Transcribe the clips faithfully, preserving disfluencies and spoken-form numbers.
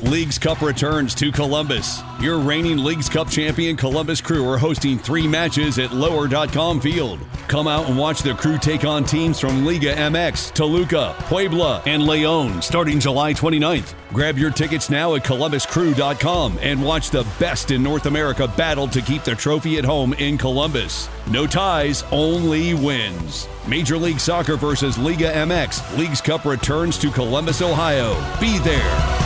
Leagues Cup returns to Columbus. Your reigning Leagues Cup champion Columbus Crew are hosting three matches at lower dot com Field. Come out and watch the Crew take on teams from Liga M X, Toluca, Puebla, and León starting July twenty-ninth. Grab your tickets now at columbus crew dot com and watch the best in North America battle to keep the trophy at home in Columbus. No ties, only wins. Major League Soccer versus Liga M X. Leagues Cup returns to Columbus, Ohio. Be there.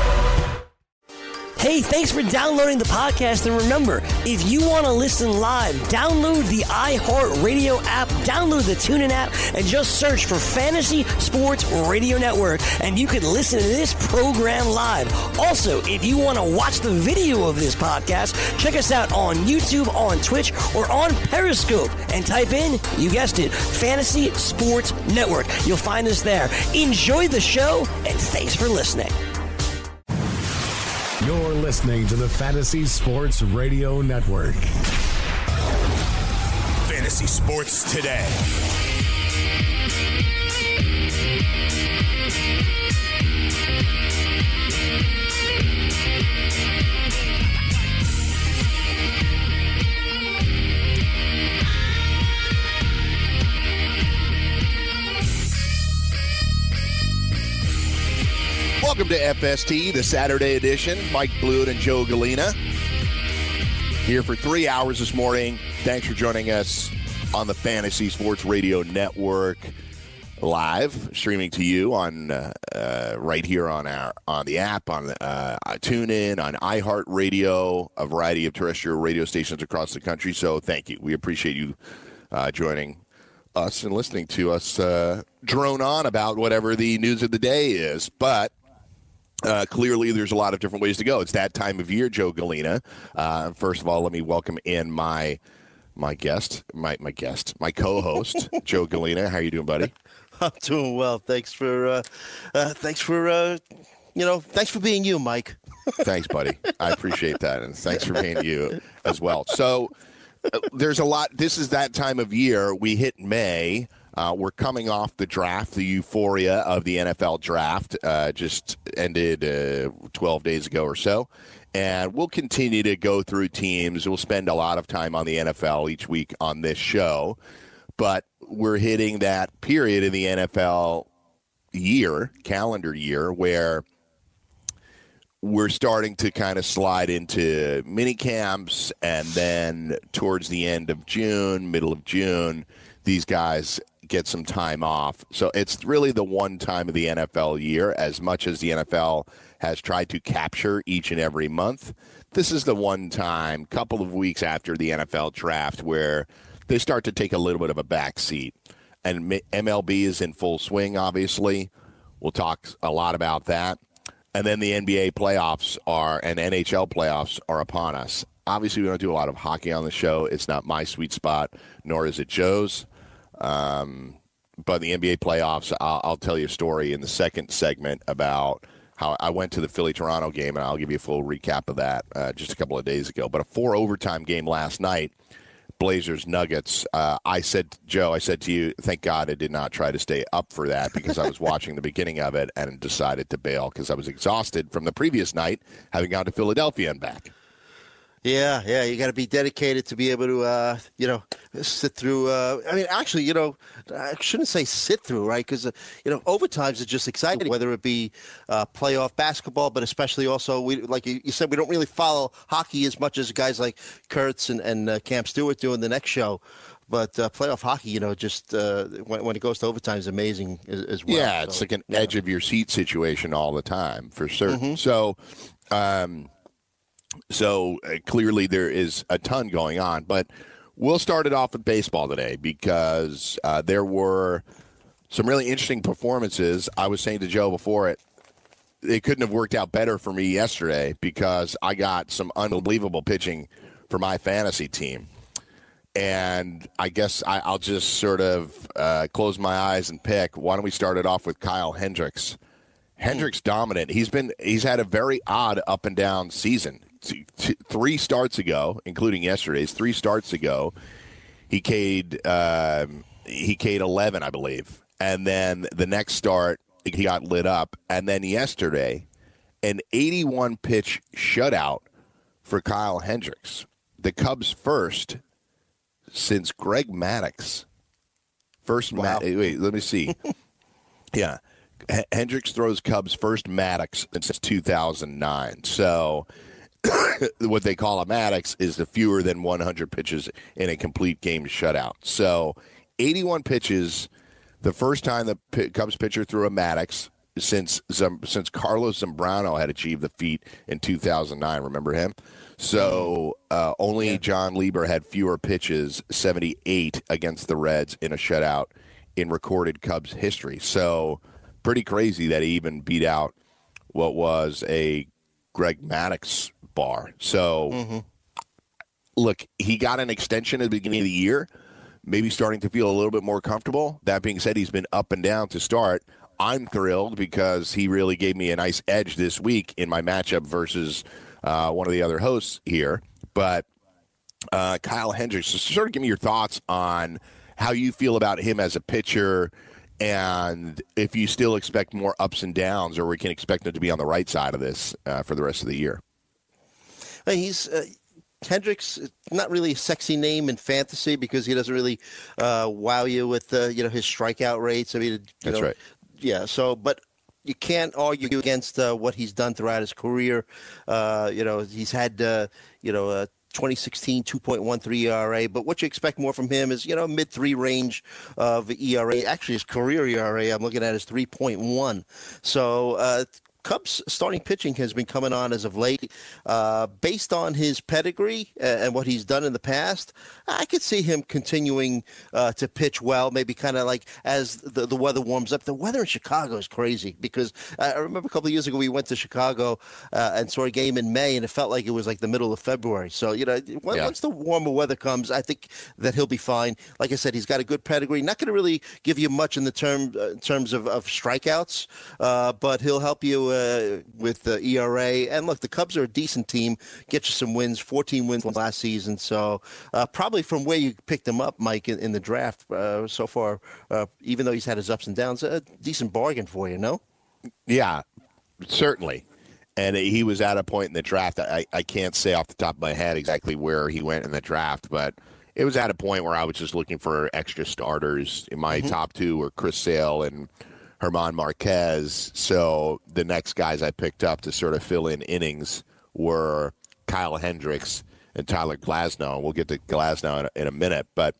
Hey, thanks for downloading the podcast. And remember, if you want to listen live, download the iHeartRadio app, download the TuneIn app, and just search for Fantasy Sports Radio Network, and you can listen to this program live. Also, if you want to watch the video of this podcast, check us out on YouTube, on Twitch, or on Periscope, and type in, you guessed it, Fantasy Sports Network. You'll find us there. Enjoy the show, and thanks for listening. You're listening to the Fantasy Sports Radio Network. Fantasy Sports Today. Welcome to F S T, the Saturday edition. Mike Blewett and Joe Galena here for three hours this morning. Thanks for joining us on the Fantasy Sports Radio Network live, streaming to you on uh, uh, right here on our on the app, on uh, TuneIn, on iHeartRadio, a variety of terrestrial radio stations across the country. So thank you. We appreciate you uh, joining us and listening to us uh, drone on about whatever the news of the day is. But Uh, clearly, there's a lot of different ways to go. It's that time of year, Joe Galena. Uh, first of all, let me welcome in my my guest, my my guest, my co-host, Joe Galena. How are you doing, buddy? I'm doing well. Thanks for, uh, uh, thanks for, uh, you know, thanks for being you, Mike. Thanks, buddy. I appreciate that, and thanks for being you as well. So, uh, there's a lot. This is that time of year. We hit May. Uh, we're coming off the draft, the euphoria of the N F L draft uh, just ended uh, twelve days ago or so. And we'll continue to go through teams. We'll spend a lot of time on the N F L each week on this show. But we're hitting that period in the N F L year, calendar year, where we're starting to kind of slide into mini camps. And then towards the end of June, middle of June, these guys get some time off. So it's really the one time of the N F L year, as much as the N F L has tried to capture each and every month. This is the one time, couple of weeks after the N F L draft, where they start to take a little bit of a back seat. And M L B is in full swing, obviously. We'll talk a lot about that. And then the N B A playoffs are, and N H L playoffs are upon us. Obviously, we don't do a lot of hockey on the show. It's not my sweet spot, nor is it Joe's. Um, but the N B A playoffs, I'll, I'll tell you a story in the second segment about how I went to the Philly-Toronto game, and I'll give you a full recap of that uh, just a couple of days ago. But a four-overtime game last night, Blazers-Nuggets. Uh, I said, Joe, I said to you, thank God I did not try to stay up for that because I was watching the beginning of it and decided to bail because I was exhausted from the previous night, having gone to Philadelphia and back. Yeah, yeah, you got to be dedicated to be able to, uh, you know, sit through. Uh, I mean, actually, you know, I shouldn't say sit through, right? Because, uh, you know, overtimes are just exciting, whether it be uh, playoff basketball, but especially also, we like you said, we don't really follow hockey as much as guys like Kurtz and, and uh, Cam Stewart do in the next show. But uh, playoff hockey, you know, just uh, when, when it goes to overtime is amazing as, as well. Yeah, it's so, like an yeah. edge of your seat situation all the time, for certain. Mm-hmm. So, um, So uh, clearly there is a ton going on, but we'll start it off with baseball today because uh, there were some really interesting performances. I was saying to Joe before it, it couldn't have worked out better for me yesterday because I got some unbelievable pitching for my fantasy team. And I guess I, I'll just sort of uh, close my eyes and pick. Why don't we start it off with Kyle Hendricks? Hendricks dominant. He's been he's had a very odd up and down season. Three starts ago, including yesterday's, three starts ago, he K'd um, he K'd eleven, I believe, and then the next start he got lit up, and then yesterday, an eighty-one pitch shutout for Kyle Hendricks. The Cubs' first since Greg Maddux. First, wow. Ma- wait, let me see. yeah. H- Hendricks throws Cubs' first Maddux since two thousand nine. So what they call a Maddux is the fewer than one hundred pitches in a complete game shutout. So eighty-one pitches, the first time the P- Cubs pitcher threw a Maddux since since Carlos Zambrano had achieved the feat in two thousand nine. Remember him? So uh, only yeah. John Lieber had fewer pitches, seventy-eight against the Reds in a shutout in recorded Cubs history. So pretty crazy that he even beat out what was a Greg Maddux bar. So mm-hmm. look, he got an extension at the beginning of the year, maybe starting to feel a little bit more comfortable. That being said, he's been up and down to start. I'm thrilled because he really gave me a nice edge this week in my matchup versus uh, one of the other hosts here. But uh, Kyle Hendricks, so sort of give me your thoughts on how you feel about him as a pitcher and if you still expect more ups and downs or we can expect him to be on the right side of this uh, for the rest of the year. He's uh, Hendricks, not really a sexy name in fantasy because he doesn't really uh, wow you with uh, you know his strikeout rates. I mean, you That's know, right. Yeah, so, but you can't argue against uh, what he's done throughout his career. Uh, you know, he's had, uh, you know, a twenty sixteen two point one three E R A, but what you expect more from him is, you know, mid-three range of E R A. Actually, his career E R A, I'm looking at, is three point one. So, uh, Cubs starting pitching has been coming on as of late. Uh, based on his pedigree and what he's done in the past, I could see him continuing uh, to pitch well, maybe kind of like as the, the weather warms up. The weather in Chicago is crazy because I remember a couple of years ago we went to Chicago uh, and saw a game in May, and it felt like it was like the middle of February. So, you know, once, yeah. once the warmer weather comes, I think that he'll be fine. Like I said, he's got a good pedigree. Not going to really give you much in the term uh, in terms of, of strikeouts, uh, but he'll help you Uh, with the E R A. And look, the Cubs are a decent team. Get you some wins, fourteen wins last season. So uh, probably from where you picked him up, Mike, in, in the draft uh, so far, uh, even though he's had his ups and downs, a decent bargain for you, no? Yeah, certainly. And he was at a point in the draft. I, I can't say off the top of my head exactly where he went in the draft, but it was at a point where I was just looking for extra starters. In my mm-hmm. top two were Chris Sale and Herman Marquez. So the next guys I picked up to sort of fill in innings were Kyle Hendricks and Tyler Glasnow. We'll get to Glasnow in a, in a minute, but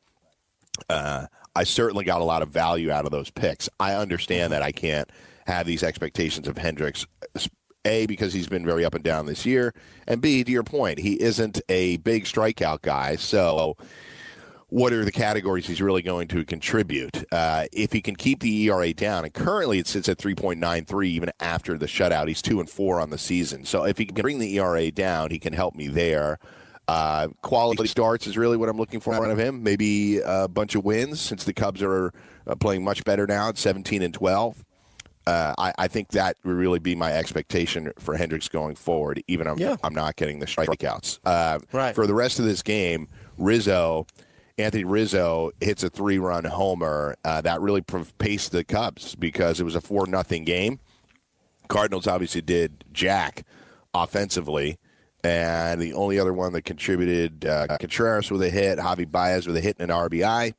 uh, I certainly got a lot of value out of those picks. I understand that I can't have these expectations of Hendricks, A, because he's been very up and down this year, and B, to your point, he isn't a big strikeout guy, so what are the categories he's really going to contribute? Uh, if he can keep the E R A down, and currently it sits at three point nine three even after the shutout. He's two and four on the season. So if he can bring the E R A down, he can help me there. Uh, quality starts is really what I'm looking for out of him. Maybe a bunch of wins since the Cubs are uh, playing much better now at seventeen and twelve. Uh, I, I think that would really be my expectation for Hendricks going forward, even if yeah. I'm not getting the strikeouts. Uh, right. For the rest of this game, Rizzo... Anthony Rizzo hits a three-run homer. Uh, that really paced the Cubs because it was a four nothing game. Cardinals obviously did jack offensively, and the only other one that contributed, uh, Contreras with a hit, Javi Baez with a hit and an R B I.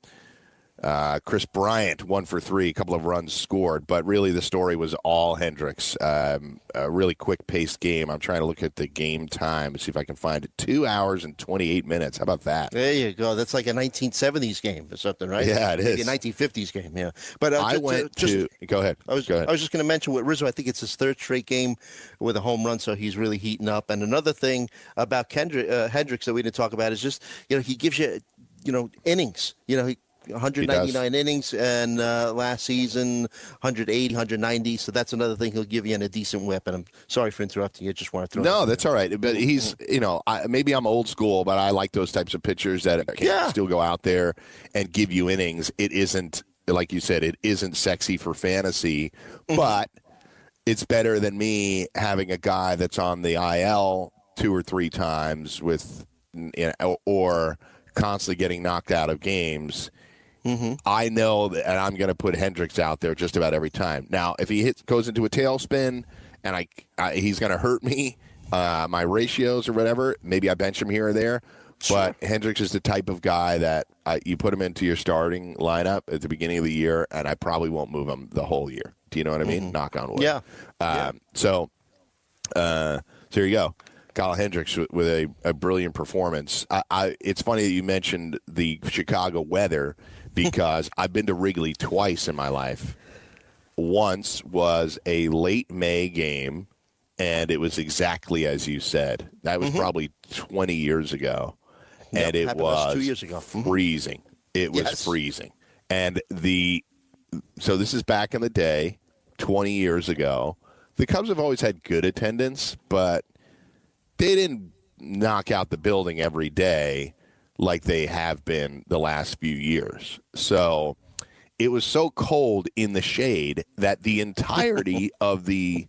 Uh, Chris Bryant, one for three, a couple of runs scored, but really the story was all Hendricks. Um, a really quick-paced game. I'm trying to look at the game time and see if I can find it. Two hours and twenty-eight minutes. How about that? There you go. That's like a nineteen seventies game or something, right? Yeah, it Maybe is. a nineteen fifties game, yeah. But uh, I just, went uh, just, to – go ahead. I was, go ahead. I was just going to mention with Rizzo, I think it's his third straight game with a home run, so he's really heating up. And another thing about Kendrick, uh, Hendricks that we didn't talk about is just, you know, he gives you, you know, innings. You know, he one hundred ninety-nine innings, and uh, last season, one hundred eighty, one hundred ninety. So that's another thing he'll give you in a decent whip. And I'm sorry for interrupting you. Just want to throw No, that's all right. But he's, you know, I, maybe I'm old school, but I like those types of pitchers that can yeah. still go out there and give you innings. It isn't, like you said, it isn't sexy for fantasy, mm-hmm. but it's better than me having a guy that's on the I L two or three times with, you know, or constantly getting knocked out of games. Mm-hmm. I know that, and I'm going to put Hendricks out there just about every time. Now, if he hits, goes into a tailspin and I, I he's going to hurt me, uh, my ratios or whatever. Maybe I bench him here or there. But sure. Hendricks is the type of guy that uh, you put him into your starting lineup at the beginning of the year, and I probably won't move him the whole year. Do you know what I mean? Mm-hmm. Knock on wood. Yeah. Um, yeah. So, uh, so here you go. Kyle Hendricks with, with a, a brilliant performance. I, I, it's funny that you mentioned the Chicago weather because I've been to Wrigley twice in my life. Once was a late May game, and it was exactly as you said. That was mm-hmm. probably twenty years ago. Yep, and it was two years ago. freezing. It was yes. freezing. And the so this is back in the day, twenty years ago. The Cubs have always had good attendance, but they didn't knock out the building every day like they have been the last few years. So it was so cold in the shade that the entirety of the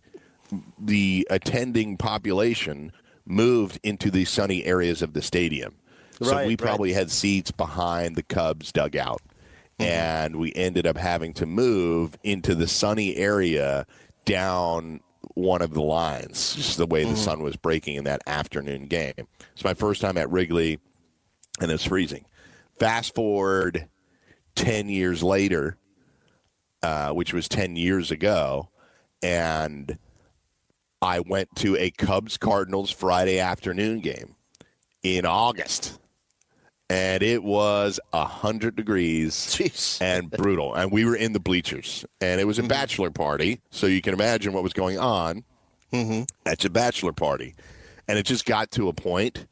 the attending population moved into the sunny areas of the stadium. So right, we probably right. had seats behind the Cubs dugout, mm-hmm. and we ended up having to move into the sunny area down one of the lines, just the way mm-hmm. the sun was breaking in that afternoon game. It's my first time at Wrigley, and it's freezing. Fast forward ten years later, uh, which was ten years ago, and I went to a Cubs-Cardinals Friday afternoon game in August. And it was one hundred degrees Jeez. and brutal. And we were in the bleachers. And it was a mm-hmm. bachelor party, so you can imagine what was going on mm-hmm. at your bachelor party. And it just got to a point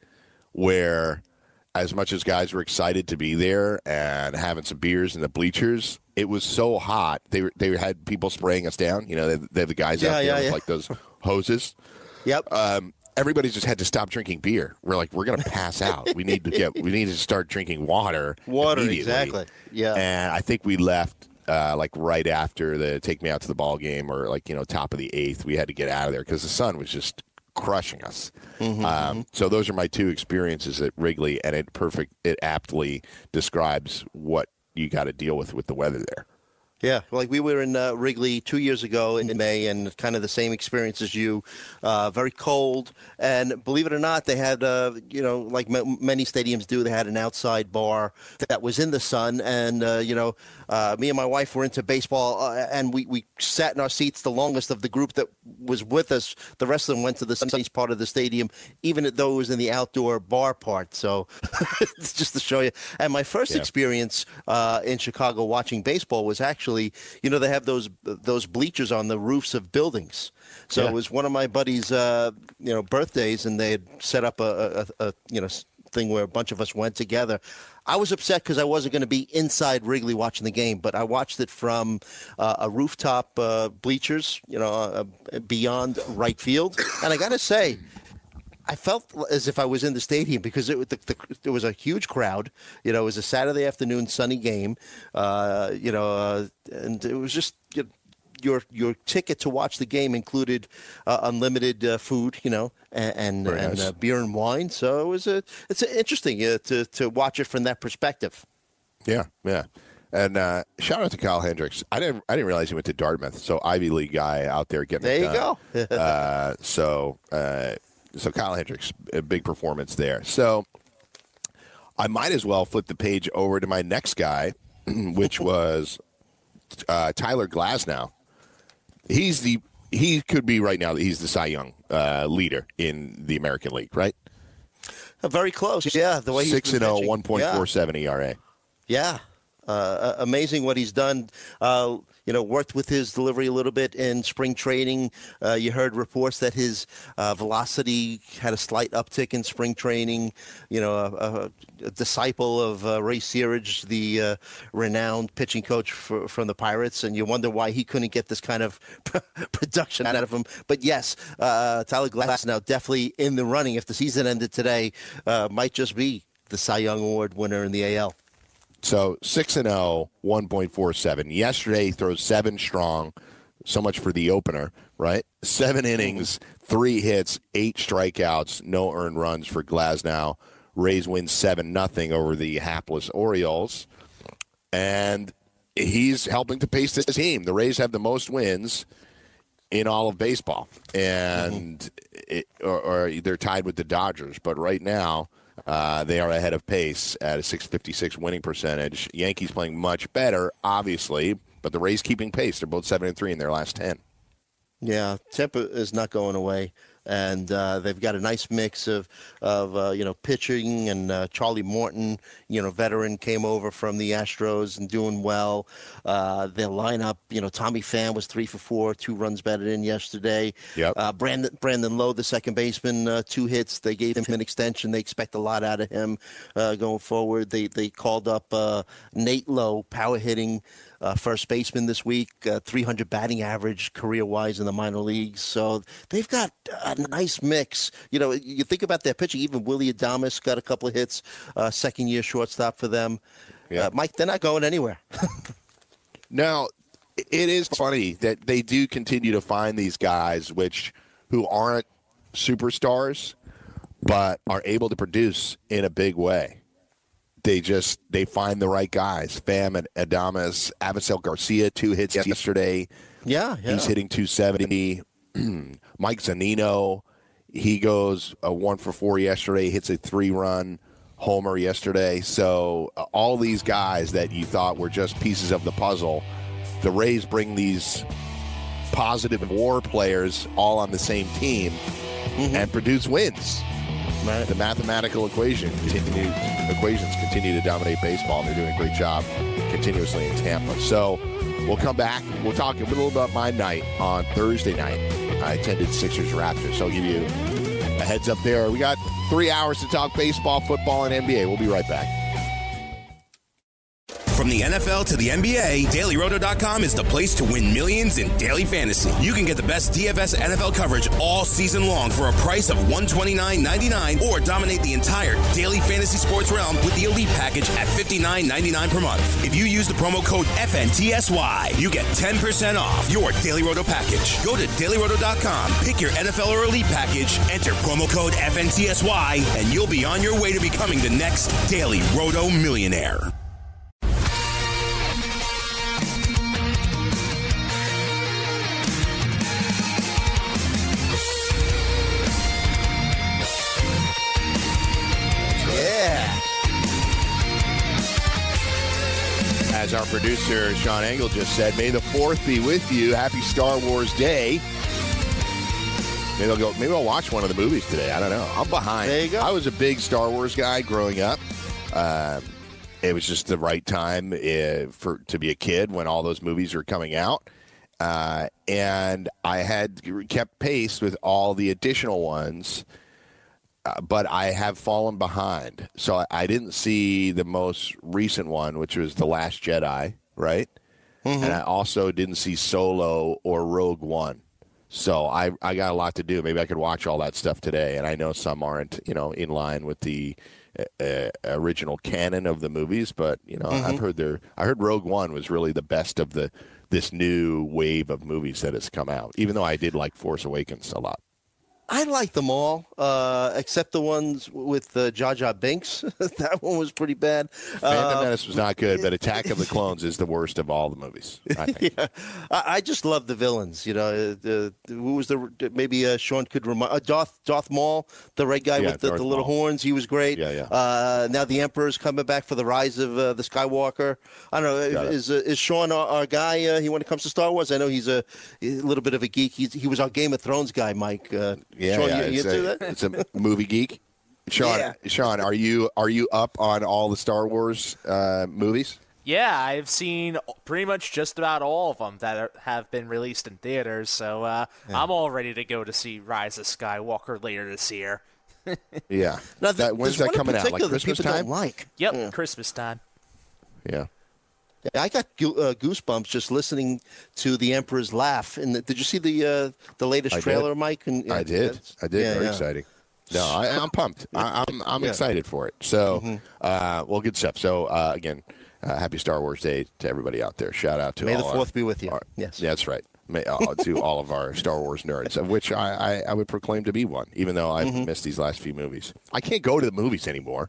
where, as much as guys were excited to be there and having some beers in the bleachers, it was so hot. They were, they had people spraying us down. You know, they, they have the guys yeah, out there yeah, with, yeah. like, those hoses. Yep. Um, everybody just had to stop drinking beer. We're like, we're going to pass out. We need to get. We need to start drinking water. Water, immediately. exactly. Yeah. And I think we left uh, like right after the take me out to the ball game, or like you know top of the eighth. We had to get out of there because the sun was just crushing us. Mm-hmm, um, mm-hmm. So those are my two experiences at Wrigley, and it perfect. It aptly describes what you got to deal with with the weather there. Yeah, like we were in uh, Wrigley two years ago in May, and kind of the same experience as you. Uh, very cold, and believe it or not, they had, uh, you know, like m- many stadiums do, they had an outside bar that was in the sun, and, uh, you know, uh, me and my wife were into baseball, uh, and we, we sat in our seats the longest of the group that was with us. The rest of them went to the sunny part of the stadium, even though it was in the outdoor bar part, so it's just to show you. And my first yeah. experience uh, in Chicago watching baseball was actually, you know, they have those those bleachers on the roofs of buildings. So yeah. it was one of my buddies' uh, you know birthdays, and they had set up a, a, a you know thing where a bunch of us went together. I was upset because I wasn't going to be inside Wrigley watching the game, but I watched it from uh, a rooftop uh, bleachers, you know, uh, beyond right field, and I got to say, I felt as if I was in the stadium because it, the, the, there was a huge crowd. You know, it was a Saturday afternoon sunny game. Uh, you know, uh, and it was just you know, your your ticket to watch the game included uh, unlimited uh, food. You know, and and, and nice. uh, beer and wine. So it was a it's interesting uh, to to watch it from that perspective. Yeah, yeah. And uh, shout out to Kyle Hendricks. I didn't I didn't realize he went to Dartmouth. So Ivy League guy out there getting there it you done. go. uh, so. Uh, So Kyle Hendricks, a big performance there. So I might as well flip the page over to my next guy, which was uh, Tyler Glasnow. He's the he could be right now. He's the Cy Young uh, leader in the American League, right? Uh, very close. Yeah, the way he's six and zero, one point four seven E R A. Yeah, uh, amazing what he's done. Uh, You know, worked with his delivery a little bit in spring training. Uh, you heard reports that his uh, velocity had a slight uptick in spring training. You know, a, a, a disciple of uh, Ray Searage, the uh, renowned pitching coach for, from the Pirates, and you wonder why he couldn't get this kind of production out of him. But yes, uh, Tyler Glasnow definitely in the running. If the season ended today, uh, might just be the Cy Young Award winner in the A L. So six and zero, one point four seven. Yesterday, he throws seven strong. So much for the opener, right? Seven innings, three hits, eight strikeouts, no earned runs for Glasnow. Rays win seven nothing over the hapless Orioles, and he's helping to pace this team. The Rays have the most wins in all of baseball, and mm-hmm. it, or, or they're tied with the Dodgers. But right now, uh, they are ahead of pace at a six fifty-six winning percentage. Yankees playing much better, obviously, but the Rays keeping pace. They're both seven and three in their last ten. Yeah, Tampa is not going away. And uh, they've got a nice mix of, of uh, you know, pitching, and uh, Charlie Morton, you know, veteran, came over from the Astros and doing well. Uh, their lineup, you know, Tommy Pham was three for four, two runs batted in yesterday. Yep. Uh, Brandon Brandon Lowe, the second baseman, uh, two hits. They gave him an extension. They expect a lot out of him uh, going forward. They they called up uh, Nate Lowe, power hitting uh, first baseman this week, uh, three hundred batting average career-wise in the minor leagues. So they've got a nice mix. You know, you think about their pitching, even Willie Adames got a couple of hits, uh, second-year shortstop for them. Yeah. Uh, Mike, they're not going anywhere. Now, it is funny that they do continue to find these guys which who aren't superstars but are able to produce in a big way. They just they find the right guys. Pham and Adames, Avisel Garcia, two hits yeah. yesterday. Yeah, yeah. He's hitting two seventy. Mike Zunino, he goes a one for four yesterday, hits a three-run homer yesterday. So uh, all these guys that you thought were just pieces of the puzzle, the Rays bring these positive war players all on the same team mm-hmm. and produce wins. Right. The mathematical equation continue, equations continue to dominate baseball, and they're doing a great job continuously in Tampa. So we'll come back. We'll talk a little about my night on Thursday night. I attended Sixers Raptors, so I'll give you a heads up there. We got three hours to talk baseball, football, and N B A. We'll be right back. From the N F L to the N B A, Daily Roto dot com is the place to win millions in daily fantasy. You can get the best D F S N F L coverage all season long for a price of one hundred twenty-nine ninety-nine, or dominate the entire daily fantasy sports realm with the Elite package at fifty-nine ninety-nine per month. If you use the promo code F N T S Y, you get ten percent off your Daily Roto package. Go to Daily Roto dot com, pick your N F L or Elite package, enter promo code F N T S Y, and you'll be on your way to becoming the next Daily Roto millionaire. As our producer, Sean Engel, just said, may the fourth be with you. Happy Star Wars Day. Maybe I'll go. Maybe I'll watch one of the movies today. I don't know. I'm behind. There you go. I was a big Star Wars guy growing up. Um, it was just the right time uh, for to be a kid when all those movies were coming out. Uh, and I had kept pace with all the additional ones. Uh, but I have fallen behind. So I, I didn't see the most recent one, which was The Last Jedi, right? Mm-hmm. And I also didn't see Solo or Rogue One. So I, I got a lot to do. Maybe I could watch all that stuff today. And I know some aren't, you know, in line with the uh, original canon of the movies. But, you know, mm-hmm. I've heard there. I heard Rogue One was really the best of the this new wave of movies that has come out, even though I did like Force Awakens a lot. I like them all, uh, except the ones with uh, Jar Jar Binks. That one was pretty bad. Phantom uh, Menace was not good, but Attack of the Clones is the worst of all the movies, I think. Yeah. I, I just love the villains. You know, uh, who was the maybe uh, Sean could remind uh, Darth Darth Maul, the red guy yeah, with the, the little Maul. horns. He was great. Yeah, yeah. Uh, now the Emperor's coming back for the rise of uh, the Skywalker. I don't know. Is uh, is Sean our, our guy uh, he when it comes to Star Wars? I know he's a, a little bit of a geek. He's, he was our Game of Thrones guy, Mike. Uh, yeah, Sean, yeah. you, you a, it's a movie geek. Sean, yeah. Sean, are you are you up on all the Star Wars uh, movies? Yeah, I've seen pretty much just about all of them that are, have been released in theaters. So uh, yeah. I'm all ready to go to see Rise of Skywalker later this year. Yeah. Now, that, when's that coming out? Like Christmas time? Like. Yep, yeah. Christmas time. Yeah. I got uh, goosebumps just listening to the Emperor's laugh. And the, did you see the uh, the latest I trailer, did. Mike? And, yeah, I did. I did. Yeah, Very yeah. exciting. No, I, I'm pumped. I, I'm I'm yeah. excited for it. So, mm-hmm. uh, well, good stuff. So, uh, again, uh, happy Star Wars Day to everybody out there. Shout out to May all the our, fourth be with you. Our, yes, yeah, that's right. May, uh, to all of our Star Wars nerds, of which I, I, I would proclaim to be one, even though I've mm-hmm. missed these last few movies. I can't go to the movies anymore.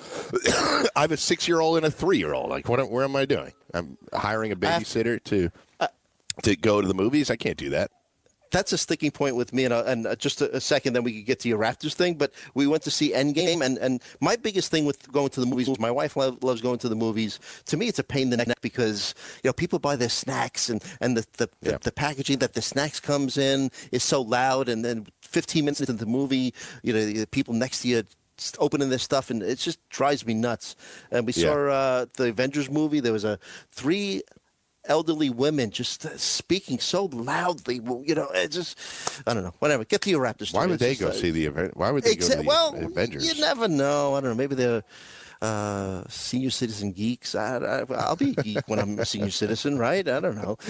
I have a six-year-old and a three-year-old. Like, what? Where am I doing? I'm hiring a babysitter to to go to the movies. I can't do that. that's a sticking point with me. And, uh, and uh, just a, a second, then we could get to your Raptors thing. But we went to see Endgame, and, and my biggest thing with going to the movies was my wife lo- loves going to the movies. To me, it's a pain in the neck because, you know, people buy their snacks, and, and the, the, Yeah. the, the packaging that the snacks comes in is so loud. And then fifteen minutes into the movie, you know, the people next to you opening this stuff, and it just drives me nuts. And we Yeah. saw uh, the Avengers movie. There was a three elderly women just uh, speaking so loudly. You know, it just, I don't know, whatever. Get to your Raptors. Why story. would It's they just, go uh, see the event? Why would they go to exa- the well, Avengers? you never know. I don't know. Maybe they're uh, senior citizen geeks. I, I, I'll be a geek when I'm a senior citizen, right? I don't know.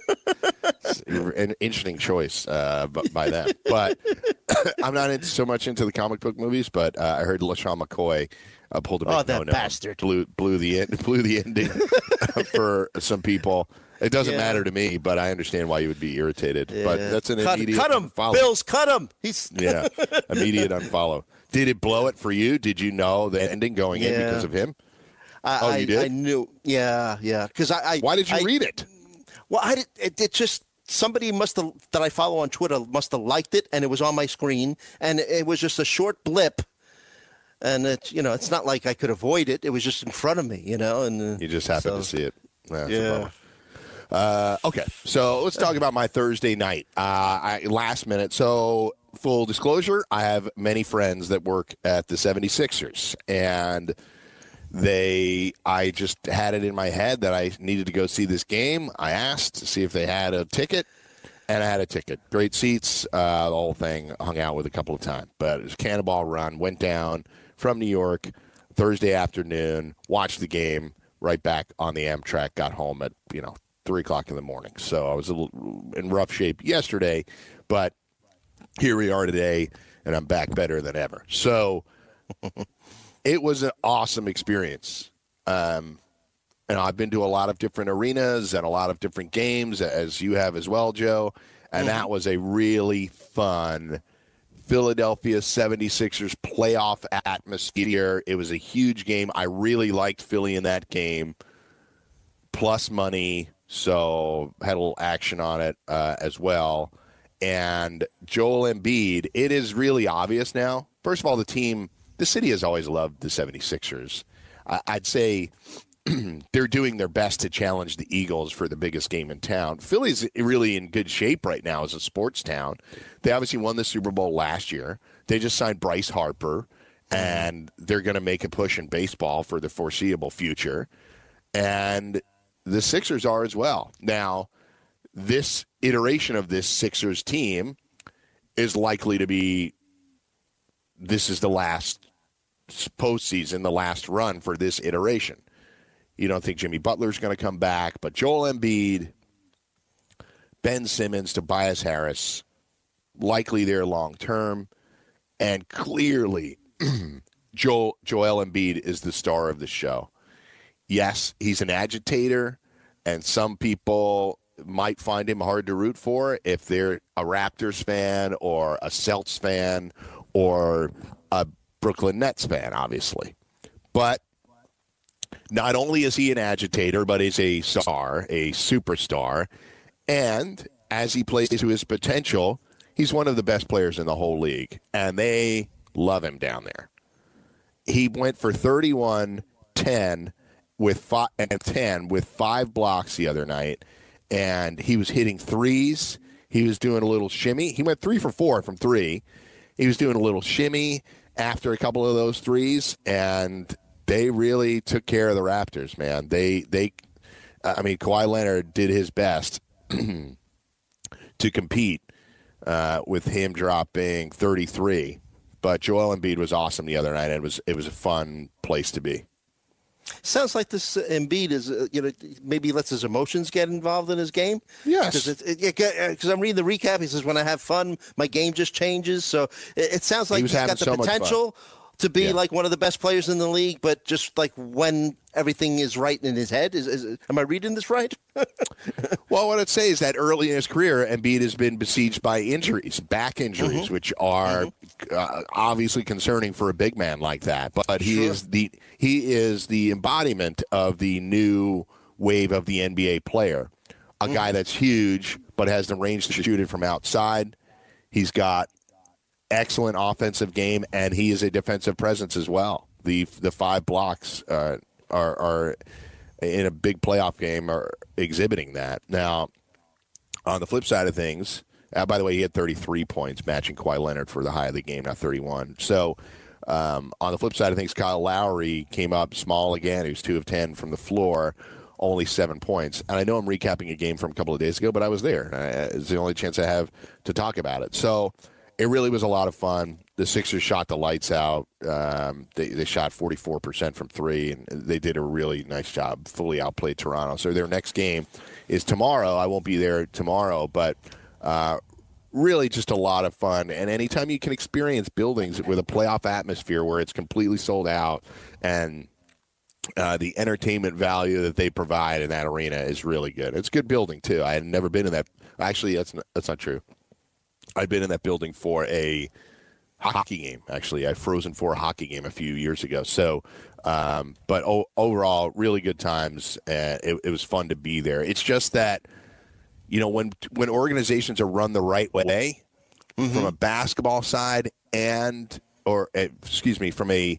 An interesting choice uh, b- by them. But I'm not in, so much into the comic book movies, but uh, I heard LaShawn McCoy uh, pulled a big Oh, that no-no. bastard. Blew, blew, the, en- blew the ending for some people. It doesn't Yeah. matter to me, but I understand why you would be irritated. But Yeah. that's an cut, immediate cut him, unfollow. Bills, cut him. He's Yeah, immediate unfollow. Did it blow it for you? Did you know the ending going in Yeah. because of him? I, Oh, I, you did? I knew. Yeah, yeah. Because I, I. Why did you I, read it? Well, I did. It, it just somebody must have that I follow on Twitter must have liked it, and it was on my screen, and it was just a short blip. And it, you know, it's not like I could avoid it. It was just in front of me, you know. And uh, You just happened so- to see it. That's a Yeah. bummer. Uh, okay, so let's talk about my Thursday night. Uh, I, last minute. So, full disclosure, I have many friends that work at the seventy-sixers, and they, I just had it in my head that I needed to go see this game. I asked to see if they had a ticket, and I had a ticket. Great seats, uh, the whole thing. Hung out with a couple of times, but it was a Cannonball Run. Went down from New York Thursday afternoon, watched the game. Right back on the Amtrak. Got home at you know. three o'clock in the morning. So I was a little in rough shape yesterday, but here we are today, and I'm back better than ever. So it was an awesome experience. Um, and I've been to a lot of different arenas and a lot of different games, as you have as well, Joe. And that was a really fun Philadelphia seventy-sixers playoff atmosphere. It was a huge game. I really liked Philly in that game. Plus money. So had a little action on it uh, as well. And Joel Embiid, it is really obvious now. First of all, the team, the city has always loved the seventy-sixers. I, I'd say they're doing their best to challenge the Eagles for the biggest game in town. Philly's really in good shape right now as a sports town. They obviously won the Super Bowl last year. They just signed Bryce Harper, and they're going to make a push in baseball for the foreseeable future. And the Sixers are as well. Now, this iteration of this Sixers team is likely to be, this is the last postseason, the last run for this iteration. You don't think Jimmy Butler's going to come back, but Joel Embiid, Ben Simmons, Tobias Harris, likely there long term, and clearly Joel, Joel Embiid is the star of the show. Yes, he's an agitator, and some people might find him hard to root for if they're a Raptors fan or a Celtics fan or a Brooklyn Nets fan, obviously. But not only is he an agitator, but he's a star, a superstar, and as he plays to his potential, he's one of the best players in the whole league, and they love him down there. He went for thirty-one, ten, with five and ten with five blocks the other night, and he was hitting threes. He was doing a little shimmy. He went three for four from three. He was doing a little shimmy after a couple of those threes, and they really took care of the Raptors, man. They they, I mean, Kawhi Leonard did his best to compete uh, with him dropping thirty-three, but Joel Embiid was awesome the other night. It was it was a fun place to be. Sounds like this uh, Embiid is, uh, you know, maybe lets his emotions get involved in his game. Yes. Because it, it, I'm reading the recap. He says, when I have fun, my game just changes. So it, it sounds like He was he's having got the so much fun. potential to be Yeah. like one of the best players in the league, but just like when everything is right in his head. Is, is am I reading this right? Well, what I'd say is that early in his career, Embiid has been besieged by injuries, back injuries, Mm-hmm. which are uh, obviously concerning for a big man like that. But he Sure. is the he is the embodiment of the new wave of the N B A player, a Mm-hmm. guy that's huge but has the range to shoot it from outside. He's got excellent offensive game, and he is a defensive presence as well. The the five blocks uh, are, are in a big playoff game are exhibiting that. Now, on the flip side of things, uh, by the way, he had thirty-three points, matching Kawhi Leonard for the high of the game, not thirty-one. So um, on the flip side of things, Kyle Lowry came up small again. He was two of ten from the floor, only seven points. And I know I'm recapping a game from a couple of days ago, but I was there. It's the only chance I have to talk about it. So it really was a lot of fun. The Sixers shot the lights out. Um, they, they shot forty-four percent from three, and they did a really nice job, fully outplayed Toronto. So their next game is tomorrow. I won't be there tomorrow, but uh, really just a lot of fun. And anytime you can experience buildings with a playoff atmosphere where it's completely sold out and uh, the entertainment value that they provide in that arena is really good. It's a good building, too. I had never been in that. Actually, that's not, that's not true. I've been in that building for a hockey game, actually. I frozen for a hockey game a few years ago. So, um, but o- overall, really good times. And it, it was fun to be there. It's just that, you know, when when organizations are run the right way, mm-hmm. from a basketball side and, or uh, excuse me, from a